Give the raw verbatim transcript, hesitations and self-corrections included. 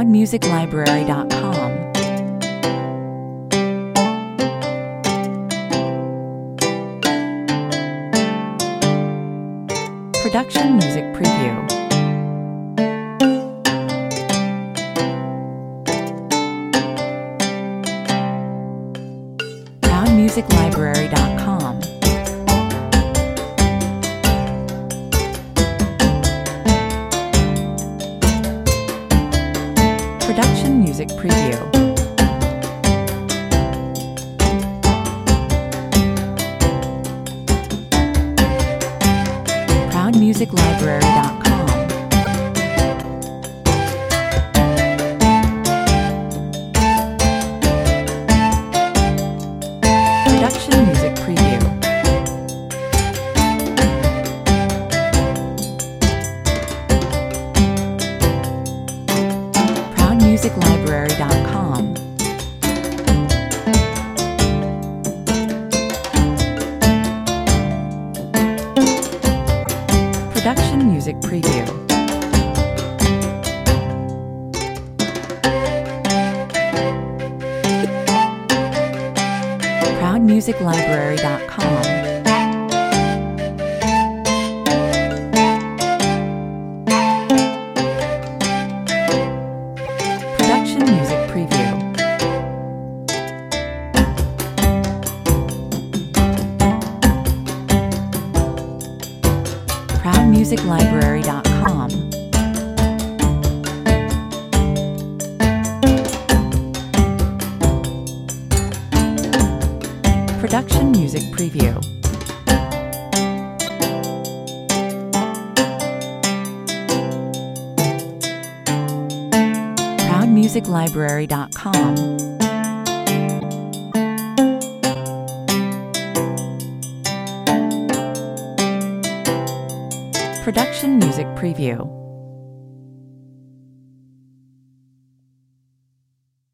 proud music library dot com. Production Music Preview. proud music library dot com. Production Music Preview. proud music library dot com. Production Music Preview. proud music library dot com. Production Music Preview. proud music library dot com. Production Music Preview. proud music library dot com. Production Music Preview. proud music library dot com. Production Music Preview.